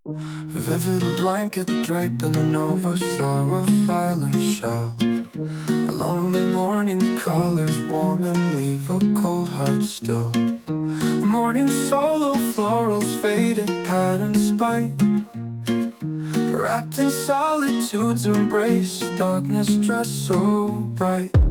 A vivid blanket draped in the nova shore of violent shout. A lonely morning colors warm and leave a cold heart still. Morning solo florals faded patterns spite. Wrapped in solitude's embrace, darkness dressed so bright.